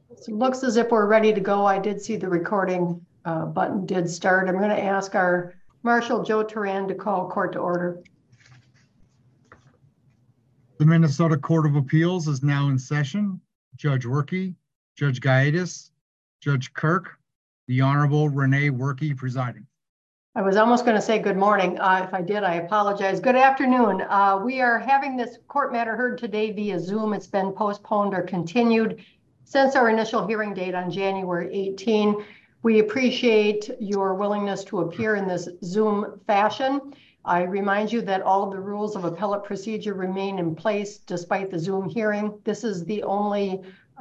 So it looks as if we're ready to go. I did see the recording button did start. I'm going to ask our Marshal Joe Turan to call court to order. The Minnesota Court of Appeals is now in session. Judge Werke, Judge Gaitis, Judge Kirk, the Honorable Renee Werke presiding. I was almost going to say good morning. If I did, I apologize. Good afternoon. We are having this court matter heard today via Zoom. It's been postponed or continued since our initial hearing date on January 18. We appreciate your willingness to appear in this Zoom fashion. I remind you that all of the rules of appellate procedure remain in place despite the Zoom hearing. This is the only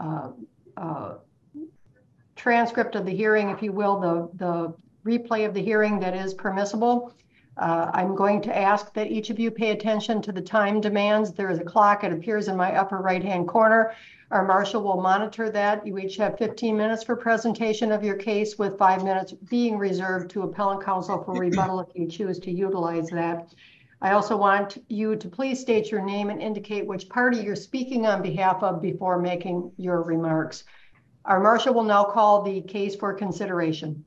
transcript of the hearing, if you will, the replay of the hearing that is permissible. I'm going to ask that each of you pay attention to the time demands. There is a clock. It appears in my upper right-hand corner. Our marshal will monitor that. You each have 15 minutes for presentation of your case, with 5 minutes being reserved to appellant counsel for rebuttal if you choose to utilize that. I also want you to please state your name and indicate which party you're speaking on behalf of before making your remarks. Our marshal will now call the case for consideration.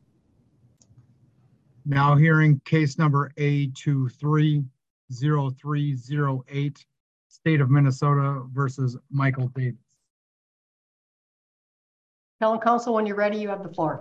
Now hearing case number A230308, State of Minnesota versus Michael Davis. Appellant counsel, when you're ready, you have the floor.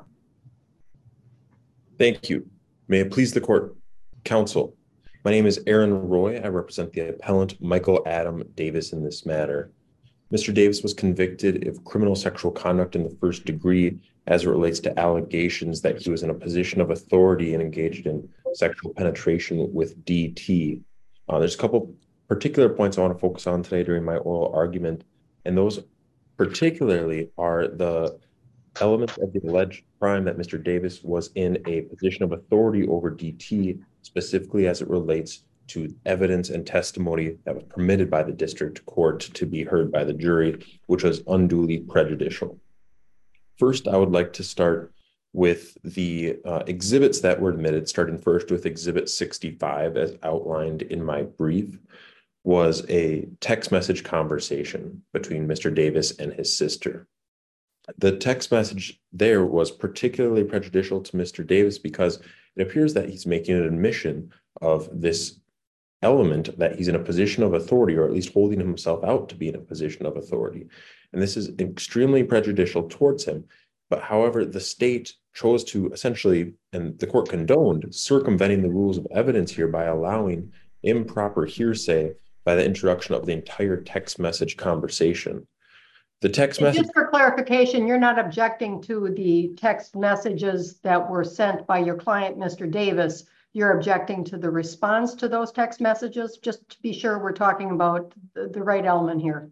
Thank you. May it please the court, counsel. My name is Aaron Roy. I represent the appellant Michael Adam Davis in this matter. Mr. Davis was convicted of criminal sexual conduct in the first degree as it relates to allegations that he was in a position of authority and engaged in sexual penetration with DT. There's a couple particular points I want to focus on today during my oral argument, and those particularly are the elements of the alleged crime that Mr. Davis was in a position of authority over DT, specifically as it relates to evidence and testimony that was permitted by the district court to be heard by the jury, which was unduly prejudicial. First, I would like to start with the exhibits that were admitted, starting first with Exhibit 65, as outlined in my brief, was a text message conversation between Mr. Davis and his sister. The text message there was particularly prejudicial to Mr. Davis because it appears that he's making an admission of this element that he's in a position of authority, or at least holding himself out to be in a position of authority. And this is extremely prejudicial towards him. But however, the state chose to essentially, and the court condoned, circumventing the rules of evidence here by allowing improper hearsay by the introduction of the entire text message conversation. The text message. Just for clarification, you're not objecting to the text messages that were sent by your client, Mr. Davis. You're objecting to the response to those text messages, just to be sure we're talking about the right element here.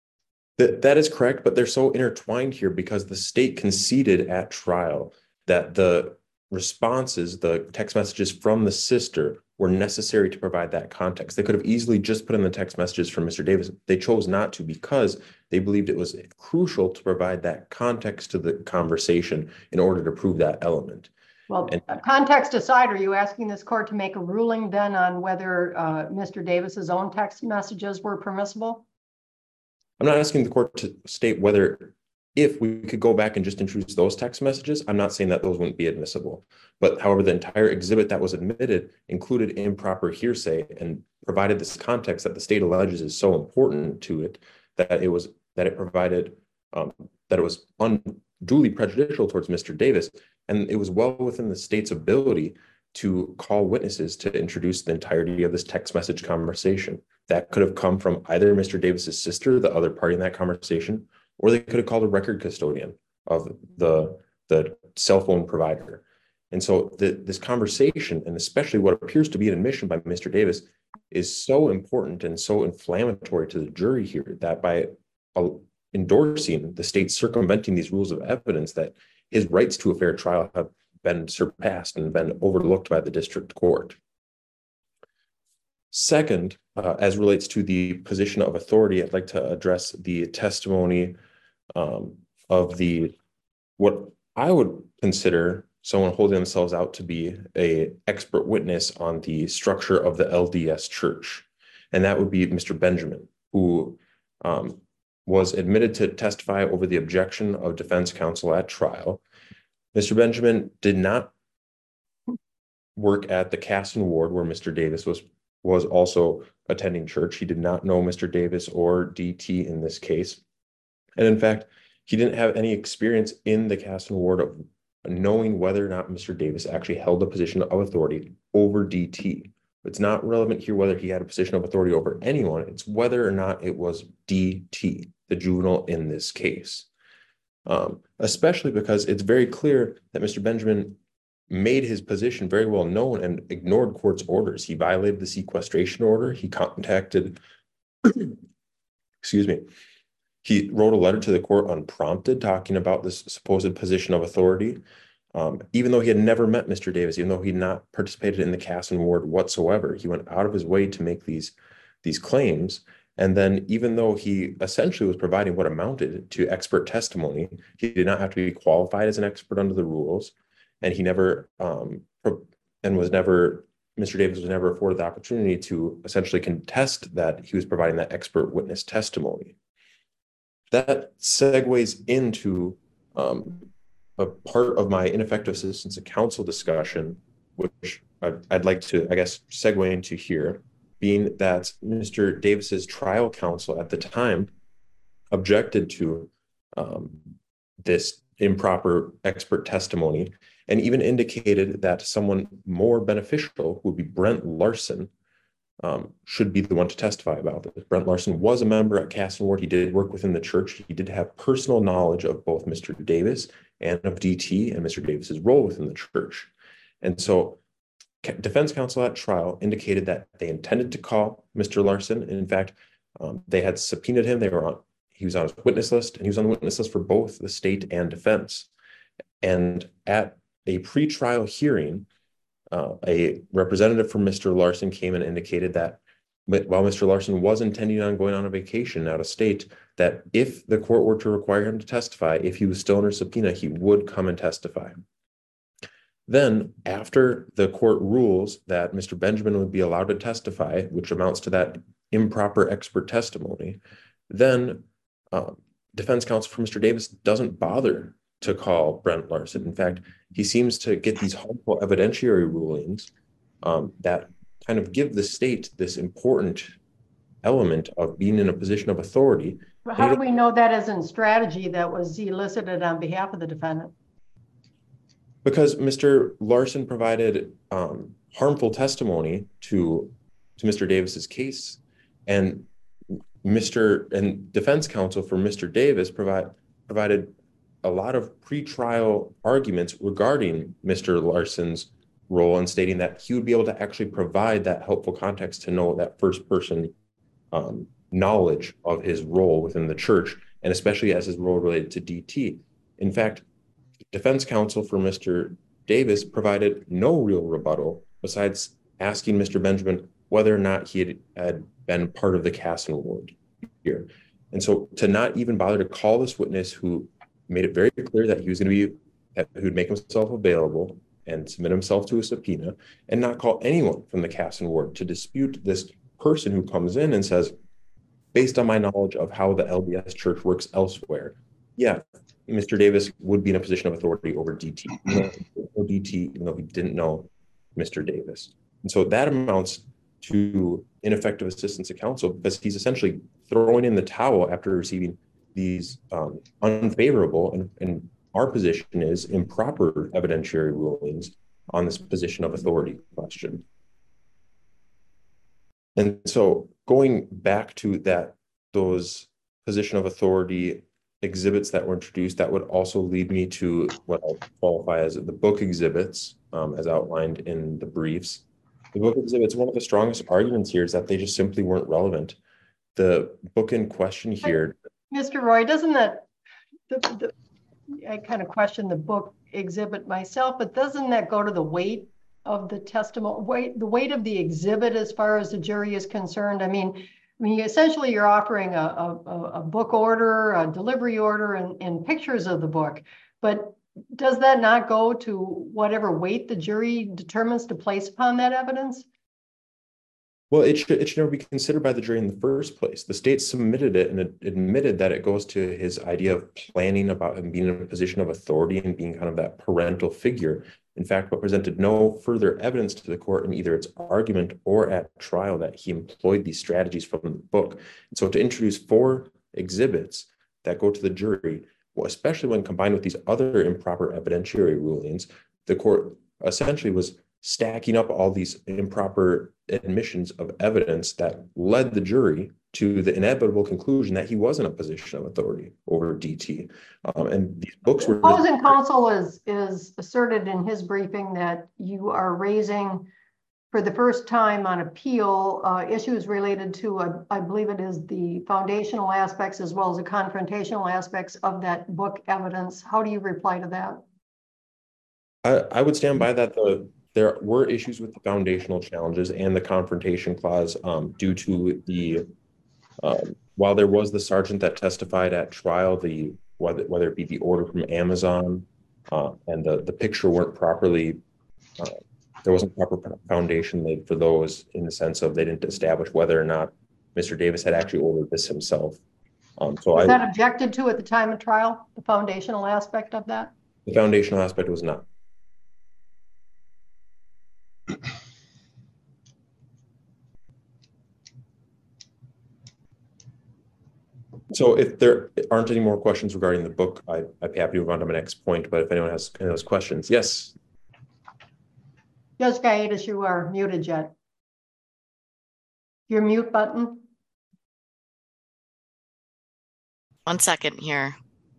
That is correct, but they're so intertwined here because the state conceded at trial that the responses, the text messages from the sister, were necessary to provide that context. They could have easily just put in the text messages from Mr. Davis. They chose not to because they believed it was crucial to provide that context to the conversation in order to prove that element. Well, context aside, are you asking this court to make a ruling then on whether Mr. Davis's own text messages were permissible? I'm not asking the court to state whether, if we could go back and just introduce those text messages. I'm not saying that those wouldn't be admissible. But however, the entire exhibit that was admitted included improper hearsay and provided this context that the state alleges is so important to it that it was unduly prejudicial towards Mr. Davis. And it was well within the state's ability to call witnesses to introduce the entirety of this text message conversation. That could have come from either Mr. Davis's sister, the other party in that conversation, or they could have called a record custodian of the cell phone provider. And so this conversation, and especially what appears to be an admission by Mr. Davis, is so important and so inflammatory to the jury here that by endorsing the state circumventing these rules of evidence, that his rights to a fair trial have been surpassed and been overlooked by the district court. Second, as relates to the position of authority, I'd like to address the testimony of what I would consider someone holding themselves out to be an expert witness on the structure of the LDS Church. And that would be Mr. Benjamin, who was admitted to testify over the objection of defense counsel at trial. Mr. Benjamin did not work at the Casson ward where Mr. Davis was also attending church. He did not know Mr. Davis or DT in this case. And in fact, he didn't have any experience in the Casson ward of knowing whether or not Mr. Davis actually held a position of authority over DT. It's not relevant here whether he had a position of authority over anyone. It's whether or not it was DT, the juvenile in this case. Especially because it's very clear that Mr. Benjamin made his position very well known and ignored court's orders. He violated the sequestration order. He contacted, excuse me, he wrote a letter to the court unprompted talking about this supposed position of authority. Even though he had never met Mr. Davis, even though he had not participated in the Casson ward whatsoever, he went out of his way to make these claims. And then even though he essentially was providing what amounted to expert testimony, he did not have to be qualified as an expert under the rules. And he never, Mr. Davis was never afforded the opportunity to essentially contest that he was providing that expert witness testimony. That segues into a part of my ineffective assistance of counsel discussion, which I'd like to, I guess, segue into here, being that Mr. Davis's trial counsel at the time objected to this improper expert testimony and even indicated that someone more beneficial, who would be Brent Larson, should be the one to testify about this. Brent Larson was a member at Casson ward. He did work within the church. He did have personal knowledge of both Mr. Davis and of DT and Mr. Davis's role within the church. And so defense counsel at trial indicated that they intended to call Mr. Larson. And in fact, they had subpoenaed him. He was on his witness list, and he was on the witness list for both the state and defense. And at a pretrial hearing, a representative from Mr. Larson came and indicated that while Mr. Larson was intending on going on a vacation out of state, that if the court were to require him to testify, if he was still under subpoena, he would come and testify. Then, after the court rules that Mr. Benjamin would be allowed to testify, which amounts to that improper expert testimony, then defense counsel for Mr. Davis doesn't bother to call Brent Larson. In fact, he seems to get these harmful evidentiary rulings that kind of give the state this important element of being in a position of authority. How do we know that isn't strategy that was elicited on behalf of the defendant? Because Mr. Larson provided harmful testimony to Mr. Davis's case, and defense counsel for Mr. Davis provided a lot of pretrial arguments regarding Mr. Larson's role, and stating that he would be able to actually provide that helpful context to know that first person knowledge of his role within the church, and especially as his role related to DT. In fact, defense counsel for Mr. Davis provided no real rebuttal besides asking Mr. Benjamin whether or not he had been part of the Casson ward here. And so to not even bother to call this witness, who made it very clear that he was going to be, that he would make himself available and submit himself to a subpoena, and not call anyone from the Casson ward to dispute this person who comes in and says, based on my knowledge of how the LDS church works elsewhere, yeah, Mr. Davis would be in a position of authority over DT, even though he didn't know Mr. Davis. And so that amounts to ineffective assistance of counsel, because he's essentially throwing in the towel after receiving these unfavorable, and our position is improper, evidentiary rulings on this position of authority question. And so going back to those position of authority exhibits that were introduced, that would also lead me to what I'll qualify as the book exhibits, as outlined in the briefs. The book exhibits, one of the strongest arguments here is that they just simply weren't relevant. The book in question here. Mr. Roy, doesn't that, I kind of question the book exhibit myself, but doesn't that go to the weight of the testimony, the weight of the exhibit as far as the jury is concerned? I mean, essentially you're offering a book order, a delivery order, and pictures of the book, but does that not go to whatever weight the jury determines to place upon that evidence? Well, it should never be considered by the jury in the first place. The state submitted it and it admitted that it goes to his idea of planning about him being in a position of authority and being kind of that parental figure. In fact, but presented no further evidence to the court in either its argument or at trial that he employed these strategies from the book. And so to introduce 4 exhibits that go to the jury, well, especially when combined with these other improper evidentiary rulings, the court essentially was stacking up all these improper admissions of evidence that led the jury to the inevitable conclusion that he was in a position of authority over DT. And these books were... Opposing counsel is asserted in his briefing that you are raising for the first time on appeal issues related to, I believe it is the foundational aspects as well as the confrontational aspects of that book evidence. How do you reply to that? I would stand by that. There were issues with the foundational challenges and the confrontation clause due to the, while there was the sergeant that testified at trial, whether it be the order from Amazon and the picture weren't properly, there wasn't proper foundation laid for those in the sense of they didn't establish whether or not Mr. Davis had actually ordered this himself. Was that objected to at the time of trial, the foundational aspect of that? The foundational aspect was not. So if there aren't any more questions regarding the book, I'd be happy to move on to my next point, but if anyone has any of those questions, yes. Judge Gaitis, you are muted yet. Your mute button. 1 second here.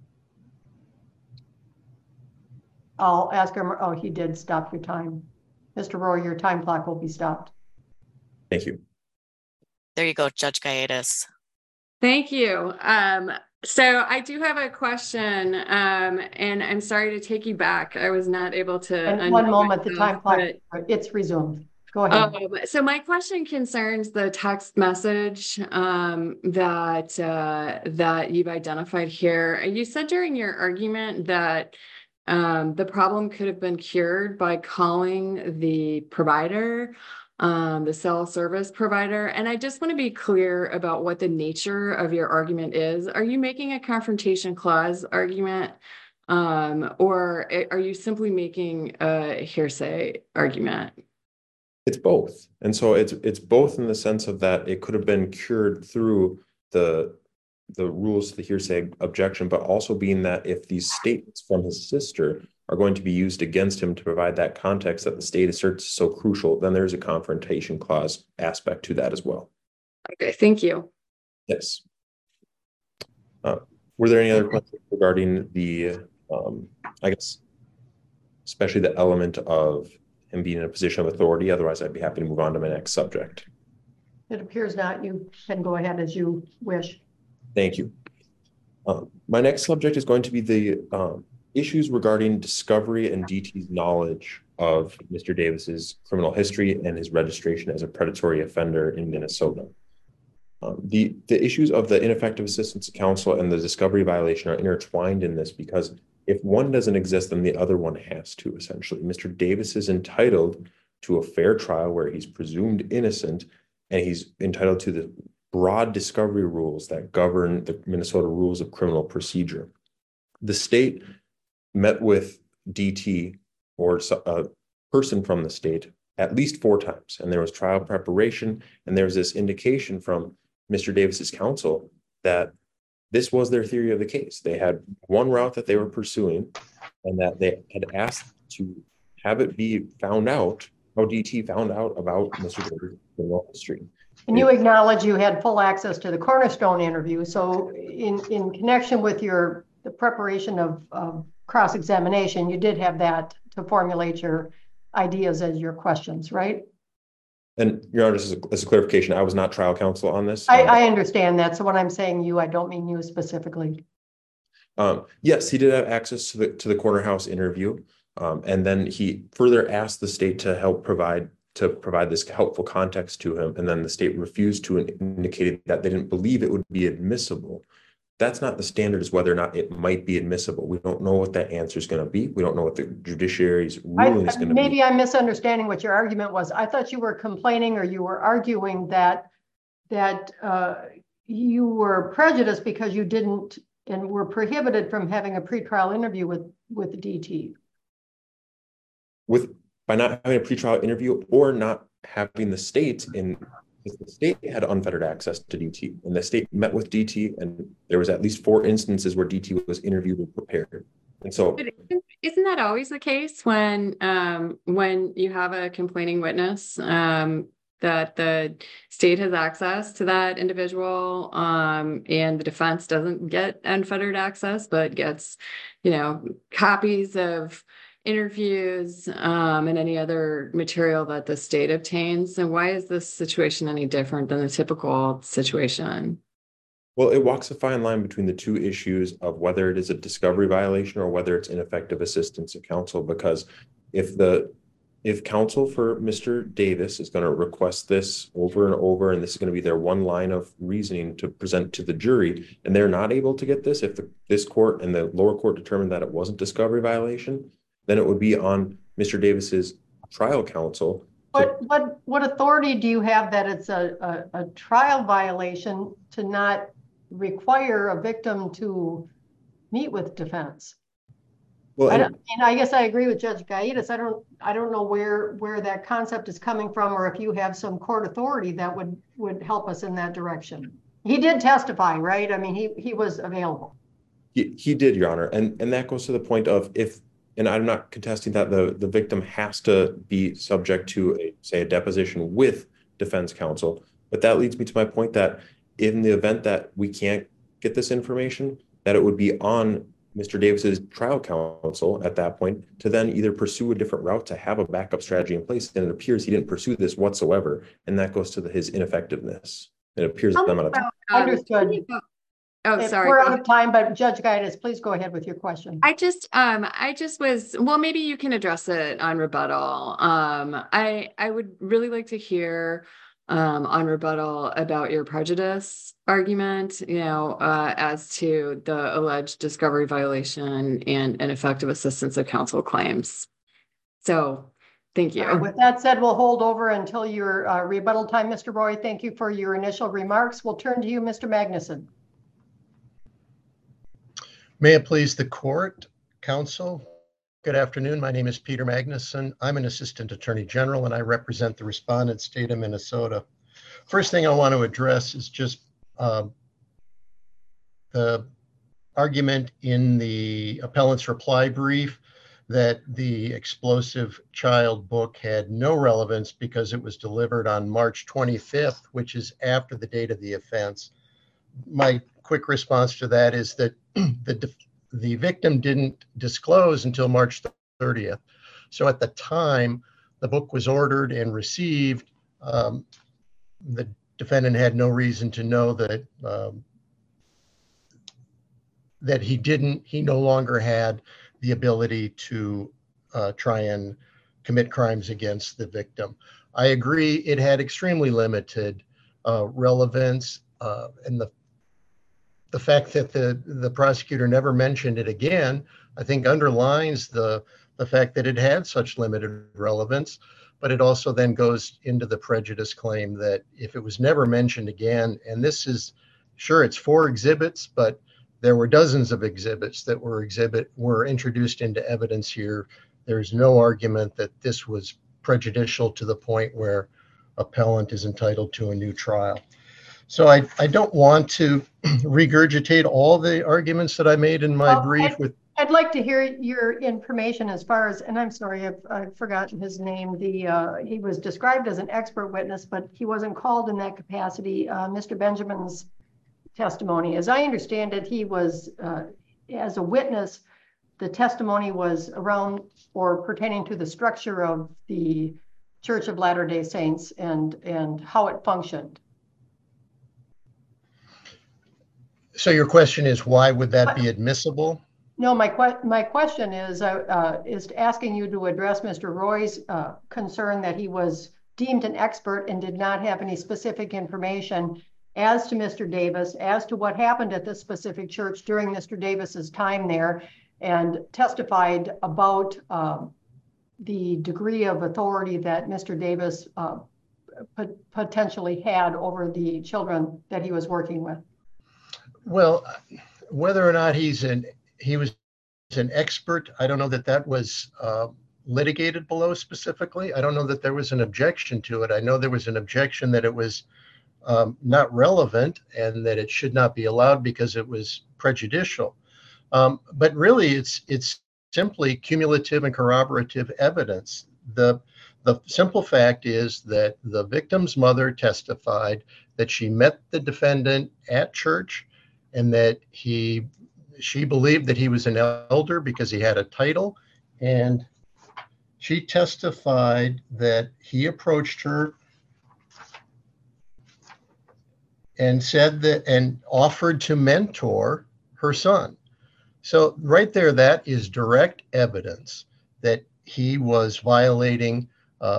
I'll ask him. Oh, he did stop your time. Mr. Roy, your time clock will be stopped. Thank you. There you go, Judge Gaitis. Thank you. So I do have a question, and I'm sorry to take you back. I was not able to. And 1 moment, the time clock, it's resumed. Go ahead. So my question concerns the text message that you've identified here. You said during your argument that the problem could have been cured by calling the provider, the cell service provider. And I just want to be clear about what the nature of your argument is. Are you making a confrontation clause argument, or are you simply making a hearsay argument? It's both. And so it's both in the sense of that it could have been cured through the rules to the hearsay objection, but also being that if these statements from his sister are going to be used against him to provide that context that the state asserts is so crucial, then there's a confrontation clause aspect to that as well. Okay, thank you. Yes. Were there any other questions regarding the, I guess, especially the element of him being in a position of authority? Otherwise, I'd be happy to move on to my next subject. It appears not. You can go ahead as you wish. Thank you. My next subject is going to be the issues regarding discovery and DT's knowledge of Mr. Davis's criminal history and his registration as a predatory offender in Minnesota. The issues of the ineffective assistance of counsel and the discovery violation are intertwined in this because if one doesn't exist, then the other one has to, essentially. Mr. Davis is entitled to a fair trial where he's presumed innocent, and he's entitled to the broad discovery rules that govern the Minnesota rules of criminal procedure. The state met with DT or a person from the state at least 4 times, and there was trial preparation, and there was this indication from Mr. Davis's counsel that this was their theory of the case. They had one route that they were pursuing, and that they had asked to have it be found out how DT found out about Mr. Davis's criminal history. And you acknowledge you had full access to the Cornerstone interview. So in connection with the preparation of cross-examination, you did have that to formulate your ideas as your questions, right? And Your Honor, just as a clarification, I was not trial counsel on this. I understand that. So when I'm saying you, I don't mean you specifically. Yes, he did have access to the corner house interview. And then he further asked the state to help provide this helpful context to him. And then the state refused to, and indicated that they didn't believe it would be admissible That's not the standard, is whether or not it might be admissible. We don't know what that answer is going to be. We don't know what the judiciary's ruling is going to be. Maybe I'm misunderstanding what your argument was. I thought you were complaining, or you were arguing that you were prejudiced because you didn't and were prohibited from having a pretrial interview with DT. By not having a pretrial interview or not having the state the state had unfettered access to DT, and the state met with DT, and there was at least 4 instances where DT was interviewed and prepared. And so, but isn't that always the case when you have a complaining witness, that the state has access to that individual, and the defense doesn't get unfettered access, but gets, copies of interviews and any other material that the state obtains? And why is this situation any different than the typical situation? Well, it walks a fine line between the two issues of whether it is a discovery violation or whether it's ineffective assistance of counsel, because if counsel for Mr. Davis is going to request this over and over, and this is going to be their one line of reasoning to present to the jury, and they're not able to get this, if this court and the lower court determined that it wasn't discovery violation, then it would be on Mr. Davis's trial counsel. What authority do you have that it's a trial violation to not require a victim to meet with defense? Well, I guess I agree with Judge Gaitis. I don't know where that concept is coming from, or if you have some court authority that would help us in that direction. He did testify, right? I mean, he was available. He did, Your Honor, and that goes to the point of and I'm not contesting that the victim has to be subject to a deposition with defense counsel, but that leads me to my point that in the event that we can't get this information, that it would be on Mr. Davis's trial counsel at that point to then either pursue a different route to have a backup strategy in place. And it appears he didn't pursue this whatsoever, and that goes to his ineffectiveness. It appears that I'm out of time. Understood. Oh, sorry. We're out of time, but Judge Gaitis, please go ahead with your question. I just was, well, maybe you can address it on rebuttal. I would really like to hear on rebuttal about your prejudice argument, as to the alleged discovery violation and ineffective assistance of counsel claims. So thank you. Right, with that said, we'll hold over until your rebuttal time, Mr. Roy. Thank you for your initial remarks. We'll turn to you, Mr. Magnuson. May it please the court, counsel. Good afternoon. My name is Peter Magnuson. I'm an assistant attorney general, and I represent the respondent state of Minnesota. First thing I want to address is just the argument in the appellant's reply brief that the explosive child book had no relevance because it was delivered on March 25th, which is after the date of the offense. My quick response to that is that the victim didn't disclose until March 30th. So at the time the book was ordered and received, the defendant had no reason to know that he no longer had the ability to try and commit crimes against the victim. I agree it had extremely limited relevance, and the fact that the prosecutor never mentioned it again, I think underlines the fact that it had such limited relevance, but it also then goes into the prejudice claim that if it was never mentioned again, and this is, sure, it's 4 exhibits, but there were dozens of exhibits that were introduced into evidence here. There's no argument that this was prejudicial to the point where appellant is entitled to a new trial. So I don't want to regurgitate all the arguments that I made in my brief. I'd like to hear your information as far as, and I'm sorry, I've forgotten his name. He was described as an expert witness, but he wasn't called in that capacity. Mr. Benjamin's testimony, as I understand it, he was, as a witness, the testimony was around or pertaining to the structure of the Church of Latter-day Saints and how it functioned. So your question is, why would that be admissible? No, my question is asking you to address Mr. Roy's concern that he was deemed an expert and did not have any specific information, as to Mr. Davis, as to what happened at this specific church during Mr. Davis's time there, and testified about the degree of authority that Mr. Davis potentially had over the children that he was working with. Well, whether or not he was an expert, I don't know that that was litigated below specifically. I don't know that there was an objection to it. I know there was an objection that it was not relevant and that it should not be allowed because it was prejudicial. But really, it's simply cumulative and corroborative evidence. The simple fact is that the victim's mother testified that she met the defendant at church and that she believed that he was an elder because he had a title. And she testified that he approached her and said that and offered to mentor her son. So right there, that is direct evidence that he was violating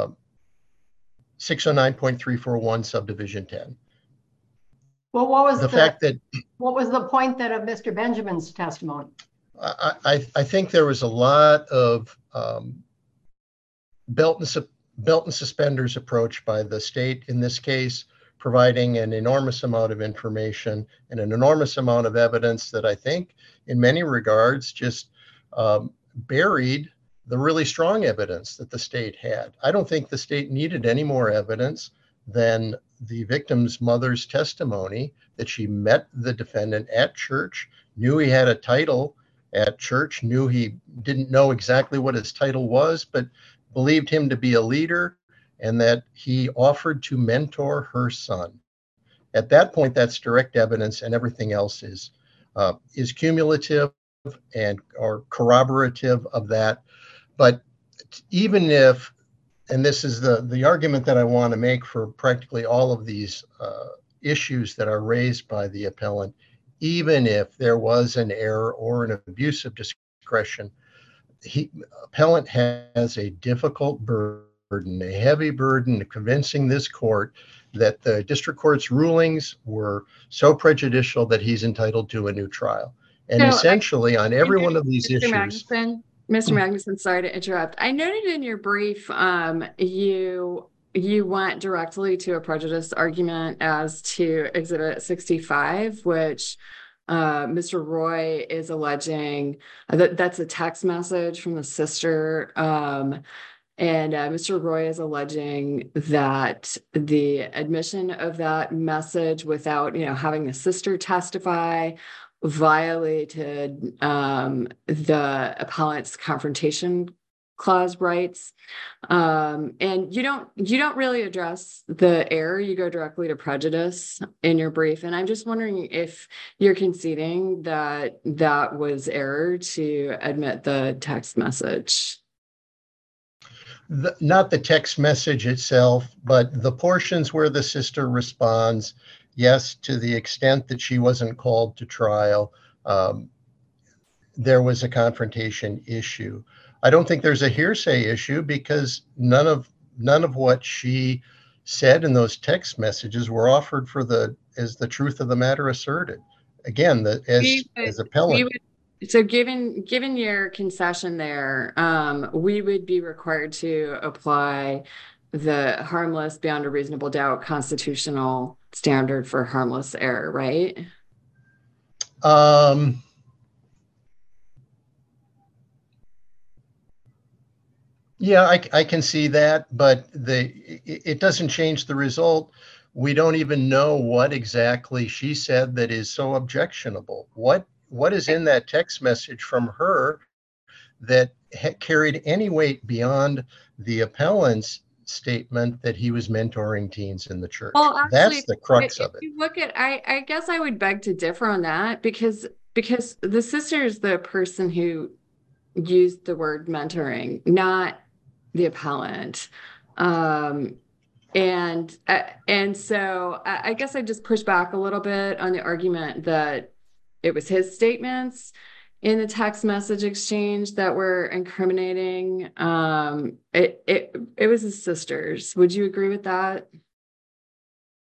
609.341 subdivision 10. Well, what was the fact that what was the point then of Mr. Benjamin's testimony? I think there was a lot of belt and suspenders approach by the state in this case, providing an enormous amount of information and an enormous amount of evidence that I think in many regards just buried the really strong evidence that the state had. I don't think the state needed any more evidence than the victim's mother's testimony that she met the defendant at church, knew he had a title at church, knew he didn't know exactly what his title was, but believed him to be a leader, and that he offered to mentor her son. At that point, that's direct evidence, and everything else is cumulative and or corroborative of that. But even if, and this is the argument that I want to make for practically all of these issues that are raised by the appellant, even if there was an error or an abuse of discretion, appellant has a difficult burden, a heavy burden of convincing this court that the district court's rulings were so prejudicial that he's entitled to a new trial. And so essentially on every one of these issues. Mr. Magnuson, sorry to interrupt. I noted in your brief, you went directly to a prejudice argument as to Exhibit 65, which Mr. Roy is alleging that's a text message from the sister. And Mr. Roy is alleging that the admission of that message without, having the sister testify violated the appellant's confrontation clause rights. And you don't really address the error. You go directly to prejudice in your brief. And I'm just wondering if you're conceding that that was error to admit the text message. Not the text message itself, but the portions where the sister responds, yes, to the extent that she wasn't called to trial, there was a confrontation issue. I don't think there's a hearsay issue because none of what she said in those text messages were offered as the truth of the matter asserted. Again, as appellant. So given your concession there, we would be required to apply the harmless beyond a reasonable doubt constitutional standard for harmless error, right? Yeah, I can see that, but it doesn't change the result. We don't even know what exactly she said that is so objectionable. What is in that text message from her that carried any weight beyond the appellant's statement that he was mentoring teens in the church? Well, actually, that's the crux of it. You look at, I guess I would beg to differ on that because the sister is the person who used the word mentoring, not the appellant. And so I guess I just push back a little bit on the argument that it was his statements in the text message exchange that were incriminating. It was his sister's. Would you agree with that?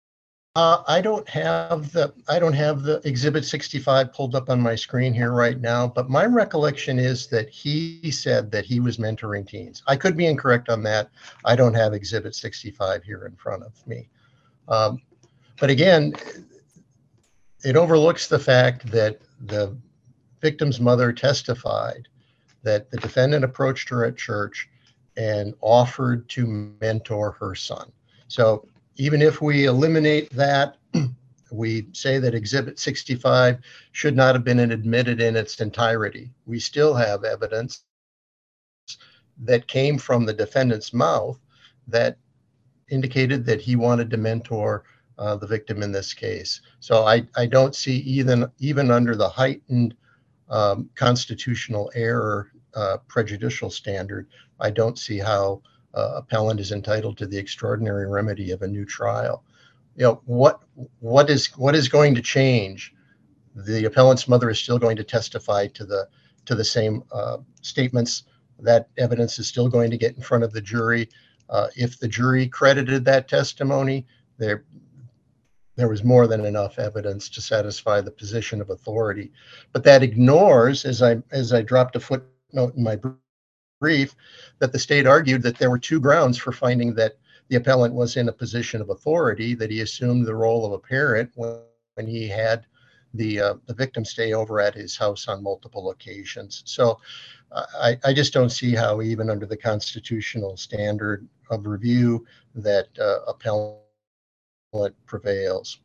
I don't have the Exhibit 65 pulled up on my screen here right now, but my recollection is that he said that he was mentoring teens. I could be incorrect on that. I don't have Exhibit 65 here in front of me. But again, it overlooks the fact that the victim's mother testified that the defendant approached her at church and offered to mentor her son. So even if we eliminate that, we say that Exhibit 65 should not have been admitted in its entirety. We still have evidence that came from the defendant's mouth that indicated that he wanted to mentor the victim in this case. So I don't see even under the heightened constitutional error prejudicial standard, I don't see how appellant is entitled to the extraordinary remedy of a new trial. You know, what is going to change? The appellant's mother is still going to testify to the same statements. That evidence is still going to get in front of the jury. If the jury credited that testimony, there was more than enough evidence to satisfy the position of authority. But that ignores, as I dropped a footnote in my brief, that the state argued that there were two grounds for finding that the appellant was in a position of authority, that he assumed the role of a parent when he had the victim stay over at his house on multiple occasions. So I just don't see how, even under the constitutional standard of review, that appellant prevails.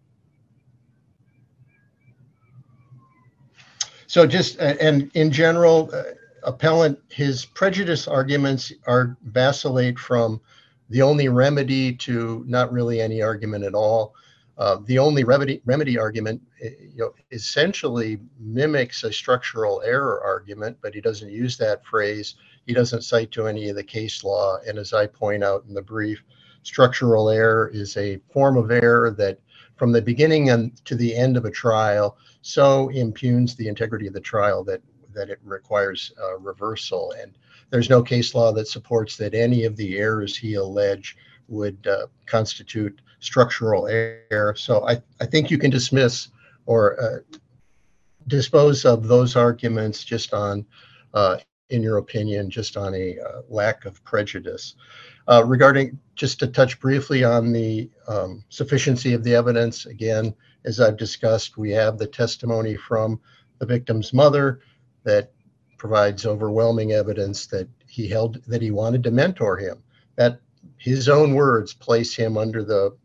So just, and in general, appellant, his prejudice arguments vacillate from the only remedy to not really any argument at all. The only remedy argument, essentially mimics a structural error argument, but he doesn't use that phrase. He doesn't cite to any of the case law. And as I point out in the brief, structural error is a form of error that from the beginning and to the end of a trial so impugns the integrity of the trial that it requires reversal. And there's no case law that supports that any of the errors he alleged would constitute structural error. So I think you can dismiss or dispose of those arguments just on, in your opinion, just on a lack of prejudice. Regarding, just to touch briefly on the sufficiency of the evidence, again, as I've discussed, we have the testimony from the victim's mother that provides overwhelming evidence that he wanted to mentor him. That his own words place him under the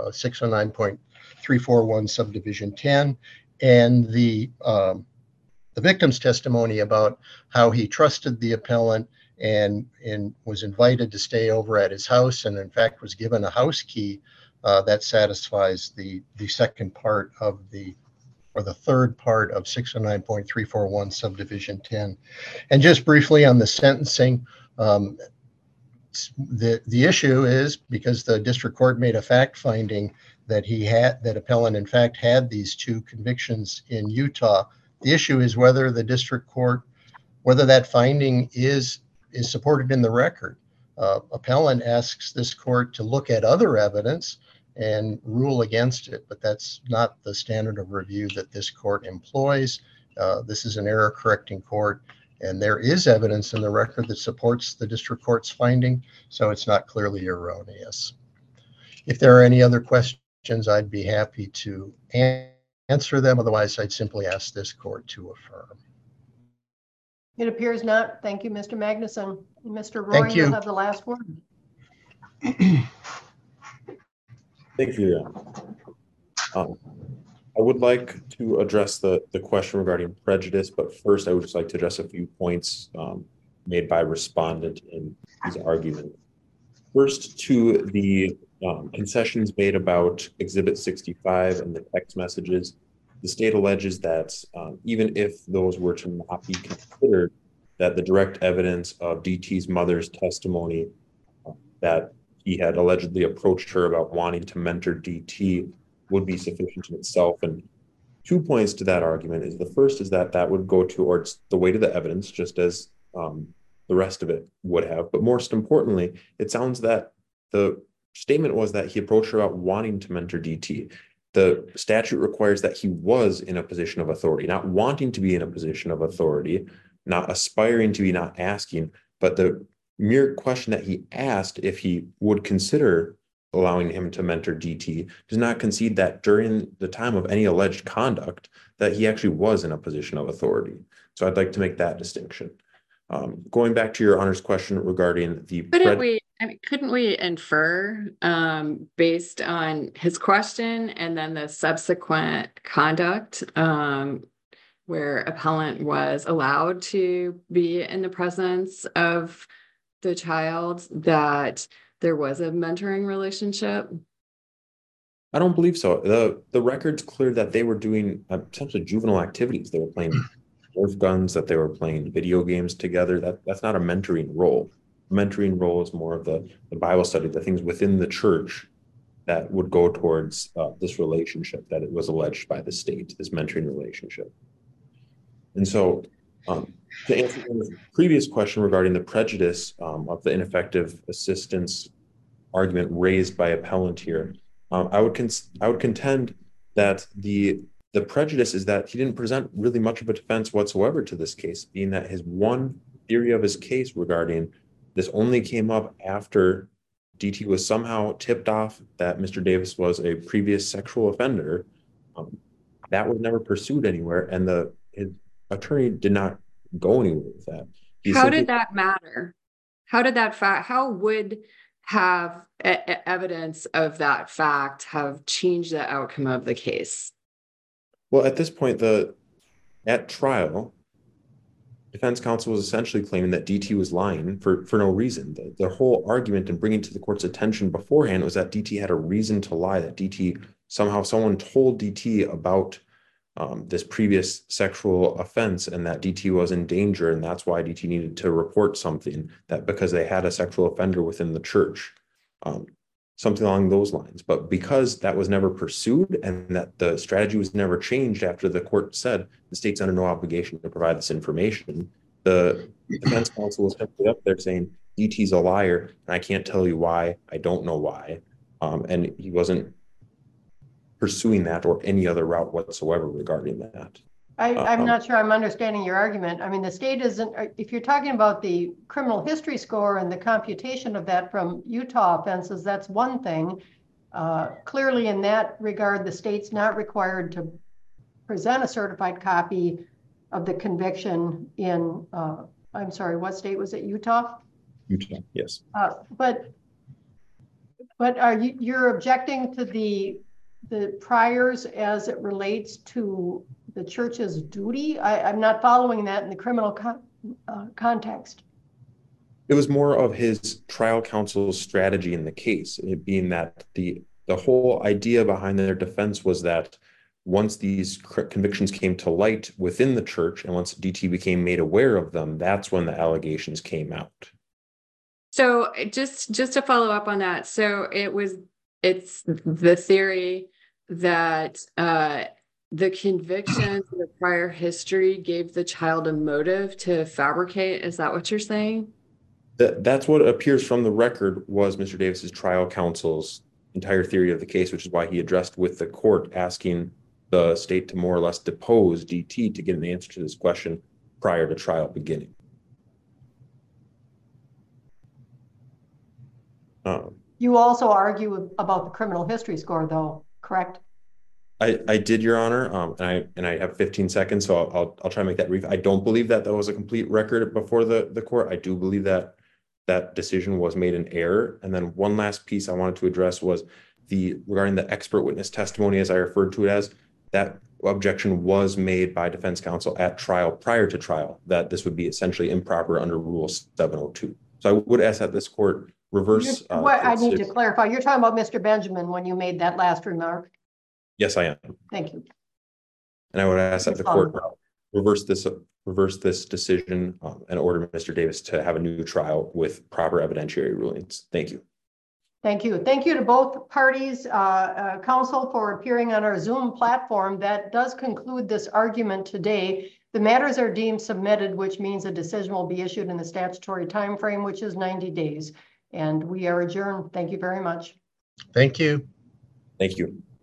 609.341 subdivision 10, and the victim's testimony about how he trusted the appellant and was invited to stay over at his house, and in fact was given a house key that satisfies the second part of or the third part of 609.341 subdivision 10. And just briefly on the sentencing, the issue is, because the district court made a fact finding that that appellant in fact had these two convictions in Utah. The issue is whether the district court, whether that finding is supported in the record. Appellant asks this court to look at other evidence and rule against it, but that's not the standard of review that this court employs. This is an error correcting court, and there is evidence in the record that supports the district court's finding, so it's not clearly erroneous. If there are any other questions, I'd be happy to answer them. Otherwise, I'd simply ask this court to affirm. It appears not. Thank you, Mr. Magnuson. Mr. Roy, Thank you. You'll have the last word. Thank you. I would like to address the question regarding prejudice, but first I would just like to address a few points made by respondent in his argument. First, to the concessions made about Exhibit 65 and the text messages, the state alleges that even if those were to not be considered, that the direct evidence of DT's mother's testimony that he had allegedly approached her about wanting to mentor DT would be sufficient in itself. And 2 points to that argument is, the first is that would go towards the weight of the evidence, just as the rest of it would have. But most importantly, it sounds that the statement was that he approached her about wanting to mentor DT. The statute requires that he was in a position of authority, not wanting to be in a position of authority, not aspiring to be, not asking, but the mere question that he asked if he would consider allowing him to mentor DT does not concede that during the time of any alleged conduct that he actually was in a position of authority. So I'd like to make that distinction. Going back to your Honor's question regarding the couldn't we infer based on his question and then the subsequent conduct where appellant was allowed to be in the presence of the child that there was a mentoring relationship? I don't believe so. The record's clear that they were doing essentially juvenile activities. They were playing Nerf guns, that they were playing video games together. That's not a mentoring role. The mentoring role is more of the Bible study, the things within the church that would go towards this relationship that it was alleged by the state, this mentoring relationship. And so to answer the previous question regarding the prejudice of the ineffective assistance argument raised by appellant here, I would contend that the prejudice is that he didn't present really much of a defense whatsoever to this case, being that his one theory of his case regarding this only came up after DT was somehow tipped off that Mr. Davis was a previous sexual offender. That was never pursued anywhere, and his attorney did not go anywhere with that. How did that matter? How did that fact? How would have evidence of that fact have changed the outcome of the case? Well, at this point, at trial, defense counsel was essentially claiming that DT was lying for no reason. The whole argument and bringing to the court's attention beforehand was that DT had a reason to lie, that someone told DT about this previous sexual offense and that DT was in danger, and that's why DT needed to report something, that because they had a sexual offender within the church, something along those lines. But because that was never pursued and that the strategy was never changed after the court said the state's under no obligation to provide this information, the defense counsel was simply up there saying DT's a liar and I can't tell you why, I don't know why, and he wasn't pursuing that or any other route whatsoever regarding that. I'm not sure I'm understanding your argument. I mean, the state isn't, if you're talking about the criminal history score and the computation of that from Utah offenses, that's one thing. Clearly in that regard, the state's not required to present a certified copy of the conviction in, I'm sorry, what state was it, Utah? Utah, yes. But you're objecting to the priors as it relates to the church's duty? I'm not following that in the criminal context. It was more of his trial counsel's strategy in the case, it being that the whole idea behind their defense was that once these convictions came to light within the church and once DT became made aware of them, that's when the allegations came out. So just to follow up on that, so it's the theory that the convictions and the prior history gave the child a motive to fabricate. Is that what you're saying? That's what appears from the record was Mr. Davis's trial counsel's entire theory of the case, which is why he addressed with the court asking the state to more or less depose DT to get an answer to this question prior to trial beginning. You also argue about the criminal history score, though, correct? I did, Your Honor, and I have 15 seconds, so I'll try to make that brief. I don't believe that was a complete record before the court. I do believe that decision was made in error. And then one last piece I wanted to address was regarding the expert witness testimony, as I referred to it as, that objection was made by defense counsel at trial, prior to trial, that this would be essentially improper under Rule 702. So I would ask that this court reverse. I need to clarify. You're talking about Mr. Benjamin when you made that last remark? Yes, I am. Thank you. And I would ask that the court reverse this decision and order Mr. Davis to have a new trial with proper evidentiary rulings. Thank you. Thank you. Thank you to both parties, counsel, for appearing on our Zoom platform. That does conclude this argument today. The matters are deemed submitted, which means a decision will be issued in the statutory time frame, which is 90 days. And we are adjourned. Thank you very much. Thank you. Thank you.